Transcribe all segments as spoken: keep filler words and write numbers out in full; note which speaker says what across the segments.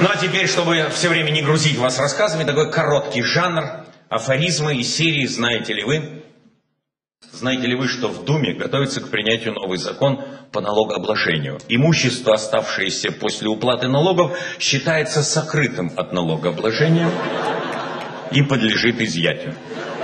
Speaker 1: Ну а теперь, чтобы все время не грузить вас рассказами, такой короткий жанр, афоризмы из серии «Знаете ли вы?». Знаете ли вы, что в Думе готовится к принятию новый закон по налогообложению? Имущество, оставшееся после уплаты налогов, считается сокрытым от налогообложения и подлежит изъятию.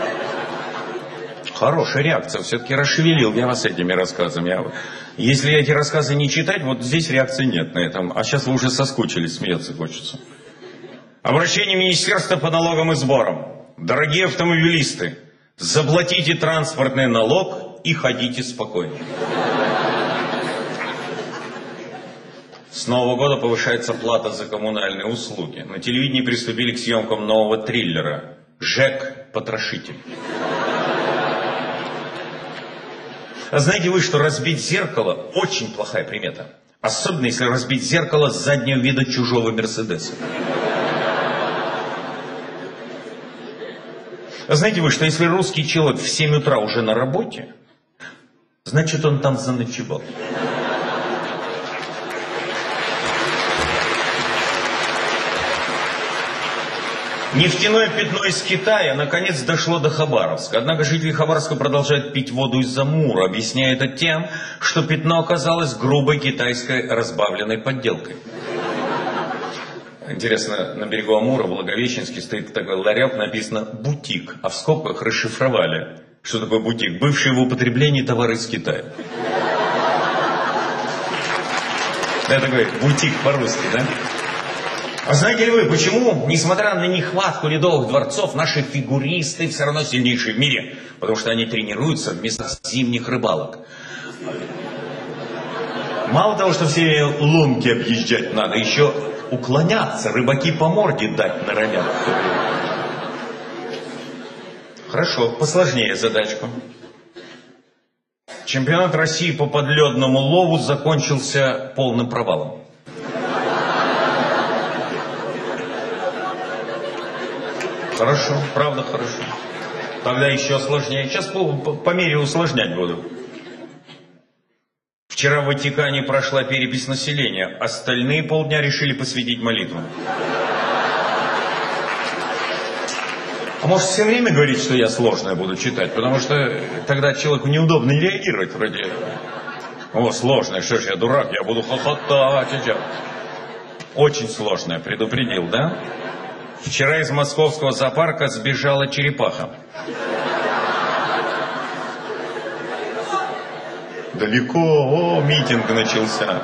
Speaker 1: Хорошая реакция, все-таки расшевелил я вас этими рассказами. Если эти рассказы не читать, вот здесь реакции нет на этом. А сейчас вы уже соскучились, смеяться хочется. Обращение Министерства по налогам и сборам. Дорогие автомобилисты, заплатите транспортный налог и ходите спокойно. С Нового года повышается плата за коммунальные услуги. На телевидении приступили к съемкам нового триллера «ЖЭК-потрошитель». А знаете вы, что разбить зеркало очень плохая примета? Особенно, если разбить зеркало с заднего вида чужого Мерседеса. А знаете вы, что если русский человек в семь утра уже на работе, значит он там заночевал. Нефтяное пятно из Китая наконец дошло до Хабаровска. Однако жители Хабаровска продолжают пить воду из Амура, объясняя это тем, что пятно оказалось грубой китайской разбавленной подделкой. Интересно, на берегу Амура в Благовещенске стоит такой ларек, написано «бутик», а в скобках расшифровали, что такое бутик. Бывший в употреблении товары из Китая. Это такой бутик по-русски, да? А знаете ли вы, почему, несмотря на нехватку ледовых дворцов, наши фигуристы все равно сильнейшие в мире? Потому что они тренируются вместо зимних рыбалок. Мало того, что все лунки объезжать надо, еще уклоняться, рыбаки по морде дать норовят. Хорошо, посложнее задачку. Чемпионат России по подледному лову закончился полным провалом. Хорошо, правда хорошо. Тогда еще сложнее. Сейчас по, по, по мере усложнять буду. Вчера в Ватикане прошла перепись населения. Остальные полдня решили посвятить молитвам. А может все время говорить, что я сложное буду читать? Потому что тогда человеку неудобно реагировать вроде. О, сложное, что ж я дурак, я буду хохотать. Очень сложное, предупредил, да? Вчера из московского зоопарка сбежала черепаха. Далеко, о, митинг начался.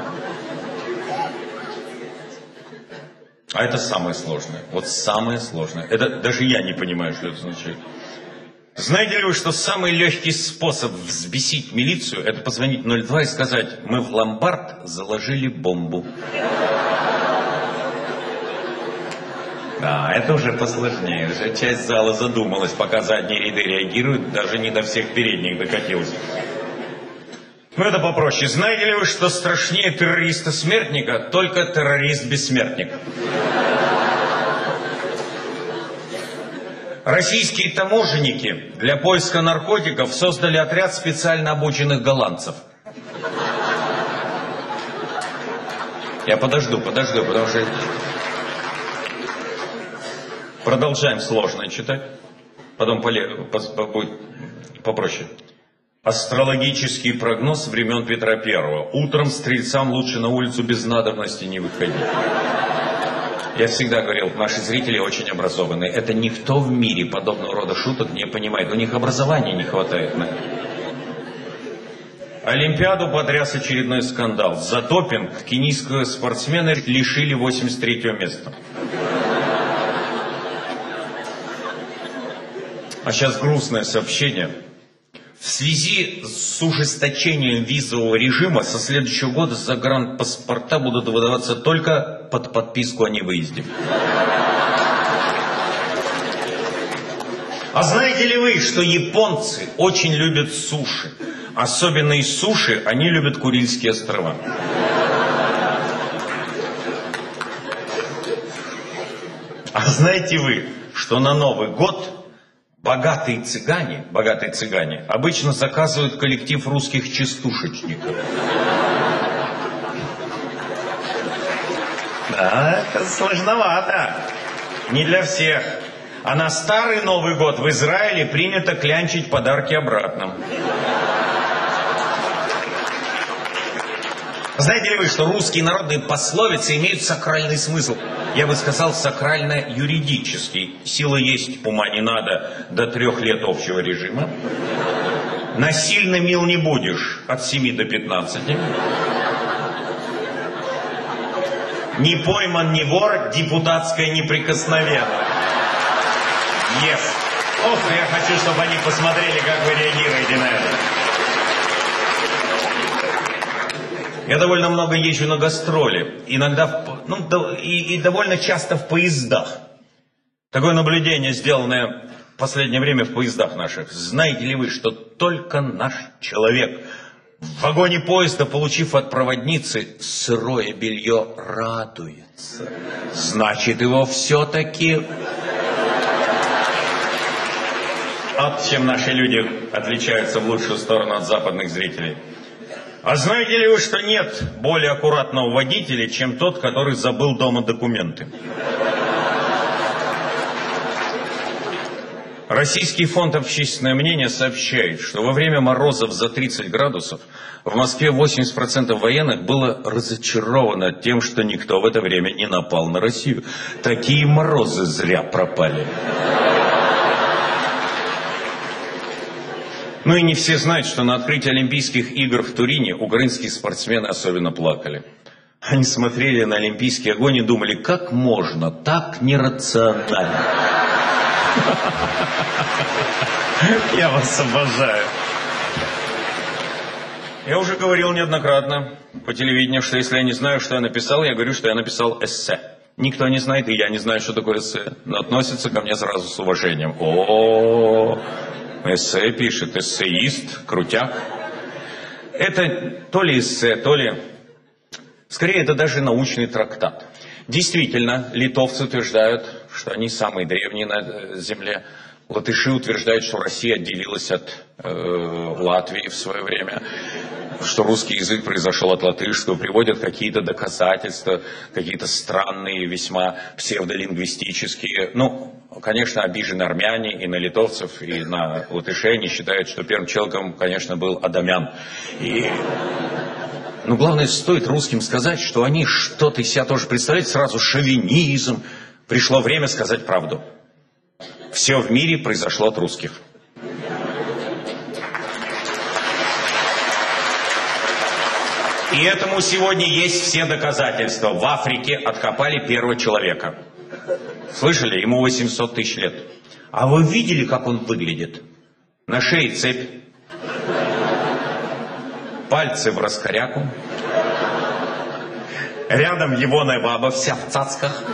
Speaker 1: А это самое сложное. Вот самое сложное. Это даже я не понимаю, что это означает. Знаете ли вы, что самый легкий способ взбесить милицию — это позвонить ноль два и сказать: мы в ломбард заложили бомбу. Да, это уже посложнее. Уже часть зала задумалась, пока задние ряды реагируют, даже не до всех передних докатилась. Ну это попроще. Знаете ли вы, что страшнее террориста-смертника только террорист-бессмертник? Российские таможенники для поиска наркотиков создали отряд специально обученных голландцев. Я подожду, подожду, потому что... Продолжаем сложное читать. Потом поле... будет попроще. Астрологический прогноз времен Петра Первого. Утром стрельцам лучше на улицу без надобности не выходить. Я всегда говорил, наши зрители очень образованные. Это никто в мире подобного рода шуток не понимает. У них образования не хватает на это. Олимпиаду потряс очередной скандал. За допинг кенийского спортсмена лишили восемьдесят третьего места. А сейчас грустное сообщение. В связи с ужесточением визового режима со следующего года загранпаспорта будут выдаваться только под подписку о невыезде. А знаете ли вы, что японцы очень любят суши? Особенно из суши они любят Курильские острова. А знаете вы, что на Новый год богатые цыгане, богатые цыгане обычно заказывают коллектив русских частушечников. Да, это сложновато. Не для всех. А на старый Новый год в Израиле принято клянчить подарки обратно. Знаете ли вы, что русские народные пословицы имеют сакральный смысл? Я бы сказал, сакрально-юридический. Сила есть, ума не надо, до трех лет общего режима. Насильно мил не будешь, от семи до пятнадцати. Не пойман, не вор, депутатская неприкосновенность. Yes. Ох, я хочу, чтобы они посмотрели, как вы реагируете на это. Я довольно много езжу на гастроли, иногда, в, ну, до, и, и довольно часто в поездах. Такое наблюдение, сделанное в последнее время в поездах наших. Знаете ли вы, что только наш человек в вагоне поезда, получив от проводницы сырое белье, радуется? Значит, его все-таки... Вот чем наши люди отличаются в лучшую сторону от западных зрителей. А знаете ли вы, что нет более аккуратного водителя, чем тот, который забыл дома документы? Российский фонд «Общественное мнение» сообщает, что во время морозов за тридцать градусов в Москве восемьдесят процентов военных было разочаровано тем, что никто в это время не напал на Россию. Такие морозы зря пропали. Ну и не все знают, что на открытии Олимпийских игр в Турине украинские спортсмены особенно плакали. Они смотрели на олимпийский огонь и думали, как можно так нерационально. Я вас обожаю. Я уже говорил неоднократно по телевидению, что если я не знаю, что я написал, я говорю, что я написал эссе. Никто не знает, и я не знаю, что такое эссе, но относится ко мне сразу с уважением. О-о-о! Эссе пишет, эссеист, крутяк. Это то ли эссе, то ли... Скорее, это даже научный трактат. Действительно, литовцы утверждают, что они самые древние на Земле. Латыши утверждают, что Россия отделилась от э, Латвии в свое время, что русский язык произошел от латышского, приводят какие-то доказательства, какие-то странные, весьма псевдолингвистические. Ну, конечно, обижены армяне и на литовцев, и на латышей. Они считают, что первым человеком, конечно, был Адамян. И... Но главное, стоит русским сказать, что они что-то из себя тоже представляют, сразу шовинизм. Пришло время сказать правду. Все в мире произошло от русских. И этому сегодня есть все доказательства. В Африке откопали первого человека. Слышали? Ему восемьсот тысяч лет. А вы видели, как он выглядит? На шее цепь. Пальцы в раскоряку. Рядом его баба вся в цацках.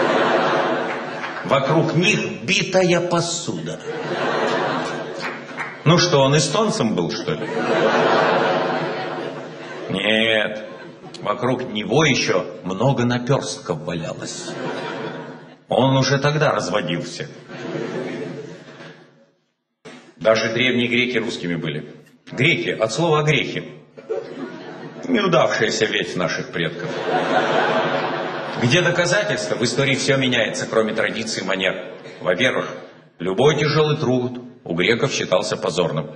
Speaker 1: Вокруг них битая посуда. Ну что, он эстонцем был, что ли? Нет. Вокруг него еще много наперстков валялось. Он уже тогда разводился. Даже древние греки русскими были. Греки, от слова грехи. Неудавшаяся ветвь наших предков. Где доказательства? В истории все меняется, кроме традиций и манер. Во-первых, любой тяжелый труд у греков считался позорным.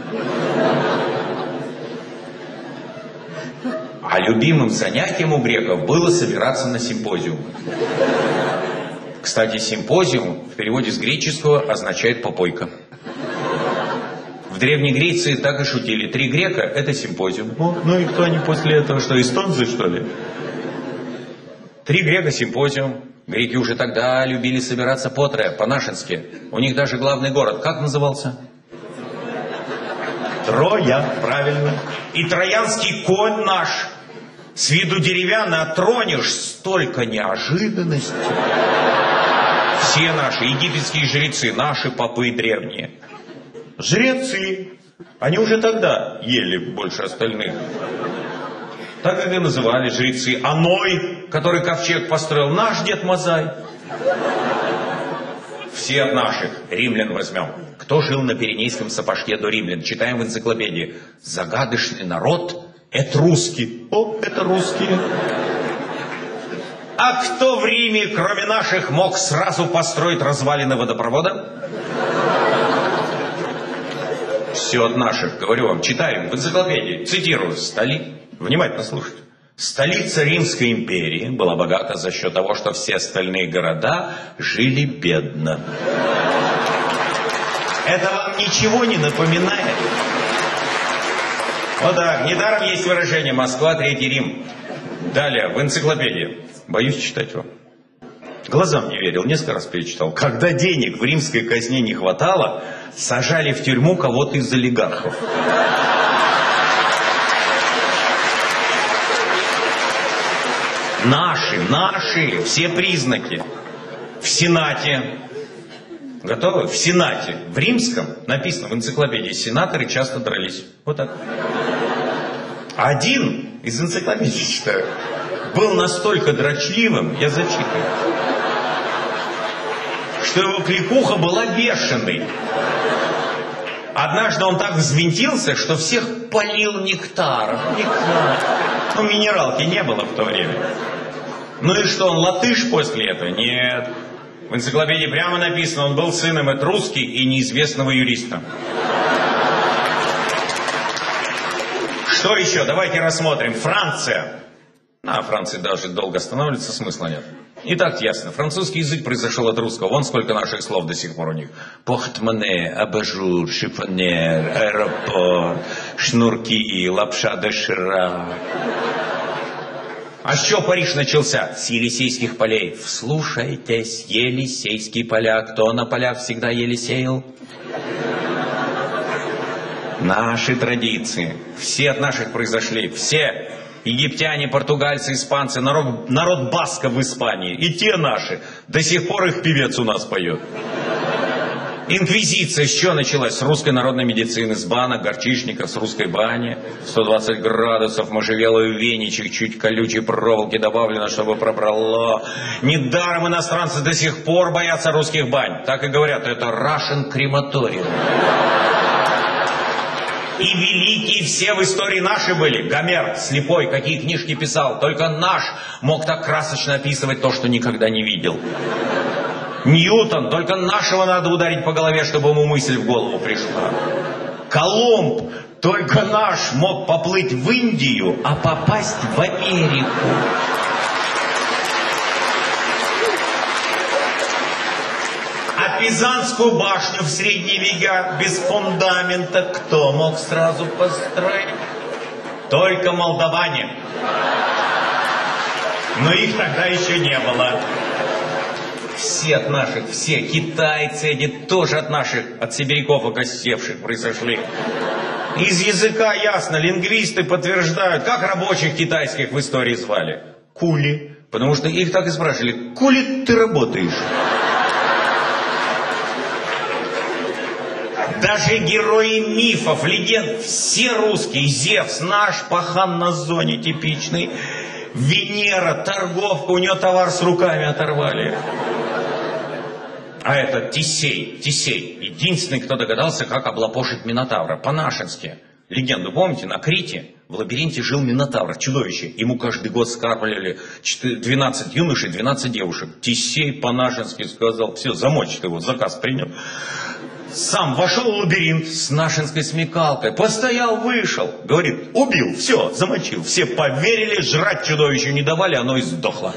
Speaker 1: А любимым занятием у греков было собираться на симпозиум. Кстати, симпозиум в переводе с греческого означает попойка. В Древней Греции так и шутили. Три грека – это симпозиум. Ну, ну и кто они после этого? Что, эстонцы, что ли? Три грека – симпозиум. Греки уже тогда любили собираться потрое, по-нашенски. У них даже главный город, как назывался? Троя, правильно. И троянский конь наш. С виду деревянный, а тронешь, столько неожиданностей. Все наши египетские жрецы, наши попы древние. Жрецы. Они уже тогда ели больше остальных. Так как и называли жрецы. А Ной, который ковчег построил, наш дед Мазай. Все от наших. Римлян возьмем. Кто жил на Пиренейском сапожке до римлян? Читаем в энциклопедии. Загадочный народ – это русские. О, это русские. А кто в Риме, кроме наших, мог сразу построить развалины водопровода? Все от наших, говорю вам, читаем в энциклопедии, цитирую, столи... Внимательно слушайте. Столица Римской империи была богата за счет того, что все остальные города жили бедно. Это вам ничего не напоминает? Вот так, недаром есть выражение «Москва, Третий Рим». Далее, в энциклопедии. Боюсь читать вам. Глазам не верил, несколько раз перечитал. Когда денег в римской казне не хватало, сажали в тюрьму кого-то из олигархов. Наши, наши, все признаки. В Сенате. Готовы? В Сенате. В римском написано в энциклопедии: сенаторы часто дрались. Вот так. Один из энциклопедии, читаю, был настолько дрочливым, я зачитываю, что его кликуха была бешеной. Однажды он так взвинтился, что всех полил нектаром. Нектар. Ну, минералки не было в то время. Ну и что, он латыш после этого? Нет. В энциклопедии прямо написано, он был сыном этруски и неизвестного юриста. Что еще? Давайте рассмотрим. Франция. На Франции даже долго останавливаться смысла нет. И так ясно. Французский язык произошел от русского. Вон сколько наших слов до сих пор у них. Портмоне, абажур, шифонер, аэропорт, шнурки, лапша доширак. А с чего Париж начался? С Елисейских полей. Вслушайтесь, Елисейские поля. Кто на полях всегда Елисеял? Наши традиции. Все от наших произошли. Все. Египтяне, португальцы, испанцы, народ, народ басков в Испании. И те наши. До сих пор их певец у нас поет. Инквизиция с чего началась? С русской народной медицины, с банок, горчичника, с русской бани. сто двадцать градусов, можжевеловый веничек, чуть колючей проволоки добавлено, чтобы пробрало. Недаром иностранцы до сих пор боятся русских бань. Так и говорят, это Russian крематориум. И великие все в истории наши были. Гомер, слепой, какие книжки писал. Только наш мог так красочно описывать то, что никогда не видел. Ньютон, только нашего надо ударить по голове, чтобы ему мысль в голову пришла. Колумб, только наш мог поплыть в Индию, а попасть в Америку. А Пизанскую башню в средние века без фундамента кто мог сразу построить? Только молдаване. Но их тогда еще не было. Все от наших, все. Китайцы, они тоже от наших, от сибиряков окостевших произошли. Из языка ясно, лингвисты подтверждают, как рабочих китайских в истории звали. Кули. Потому что их так и спрашивали, кули ты работаешь? Даже герои мифов, легенд, все русские. Зевс, наш пахан на зоне типичный. Венера, торговка, у нее товар с руками оторвали. А этот Тесей, Тесей, единственный, кто догадался, как облапошить Минотавра, по-нашенски. Легенду помните, на Крите в лабиринте жил Минотавр, чудовище. Ему каждый год скармливали двенадцать юношей, двенадцать девушек. Тесей по-нашенски сказал, все, замочит его, заказ принял. Сам вошел в лабиринт с нашинской смекалкой, постоял, вышел, говорит, убил, все, замочил. Все поверили, жрать чудовищу не давали, оно и сдохло.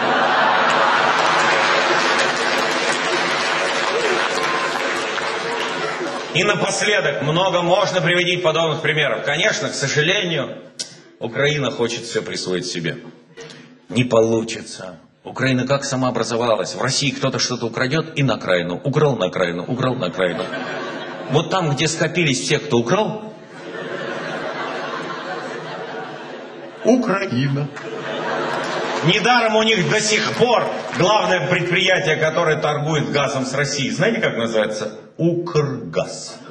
Speaker 1: И напоследок, много можно приводить подобных примеров. Конечно, к сожалению, Украина хочет все присвоить себе. Не получится. Украина как сама образовалась. В России кто-то что-то украдет и на окраину. Украл на окраину, украл на окраину. Вот там, где скопились все, кто украл, Украина. Недаром у них до сих пор главное предприятие, которое торгует газом с Россией. Знаете, как называется? Укргаз.